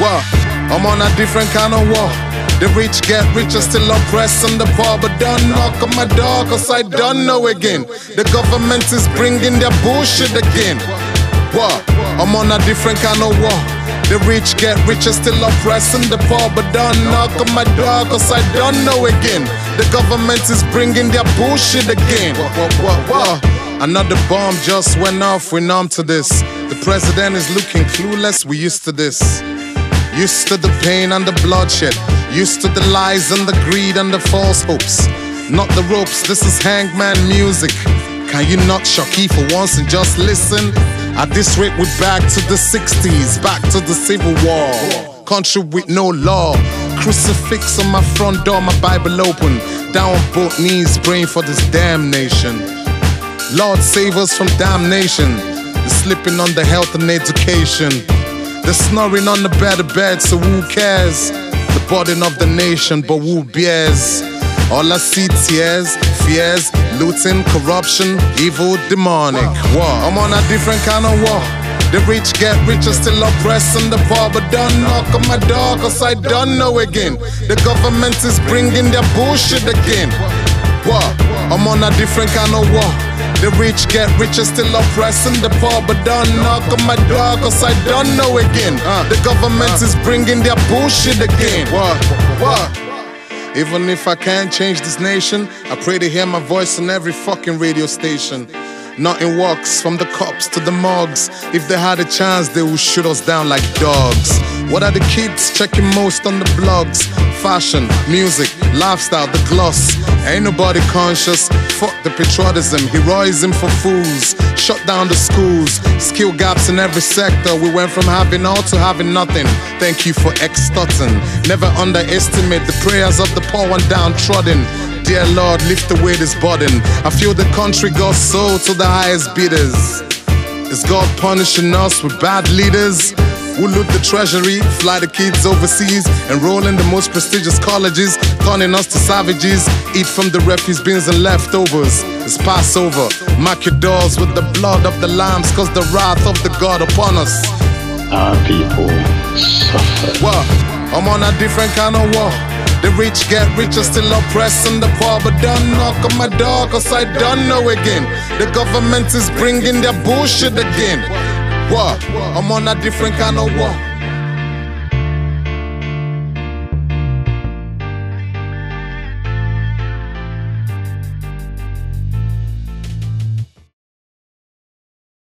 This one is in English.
What? I'm on a different kind of war. The rich get richer, still oppressing the poor. But don't knock on my door, cause I don't know again. The government is bringing their bullshit again. What? I'm on a different kind of war. The rich get richer, still oppressing the poor. But don't knock on my door, cause I don't know again. The government is bringing their bullshit again. What? Another bomb just went off, we're numb to this. The president is looking clueless, we used to this. Used to the pain and the bloodshed. Used to the lies and the greed and the false hopes. Not the ropes, this is hangman music. Can you not shocky for once and just listen? At this rate we're back to the 60s, back to the Civil War. Country with no law. Crucifix on my front door, my Bible open. Down on both knees, praying for this damn nation. Lord save us from damnation. The slipping on the health and education. The snoring on the better bed, so who cares? The burden of the nation, but who bears? All I see tears, fears, looting, corruption, evil, demonic. War. I'm on a different kind of war. The rich get richer, still oppressing the poor. But don't knock on my door, cause I don't know again. The government is bringing their bullshit again. War. I'm on a different kind of war. The rich get richer, still oppressing the poor. But don't knock on my door, cause I don't know again. The government is bringing their bullshit again. What? Even if I can't change this nation, I pray to hear my voice on every fucking radio station. Nothing works, from the cops to the mugs. If they had a chance, they would shoot us down like dogs. What are the kids checking most on the blogs? Fashion, music, lifestyle, the gloss. Ain't nobody conscious, fuck the patriotism, heroism for fools. Shut down the schools, skill gaps in every sector. We went from having all to having nothing. Thank you for extorting. Never underestimate the prayers of the poor and downtrodden. Dear Lord, lift away this burden. I feel the country goes sold to the highest bidders. Is God punishing us with bad leaders? Who loot the treasury, fly the kids overseas, enroll in the most prestigious colleges, turning us to savages, eat from the refuse bins and leftovers. It's Passover, mark your doors with the blood of the lambs, cause the wrath of the God upon us. Our people suffer. What? I'm on a different kind of war. The rich get richer, still oppressing the poor. But don't knock on my door, cause I don't know again. The government is bringing their bullshit again. What? I'm on a different kind of war.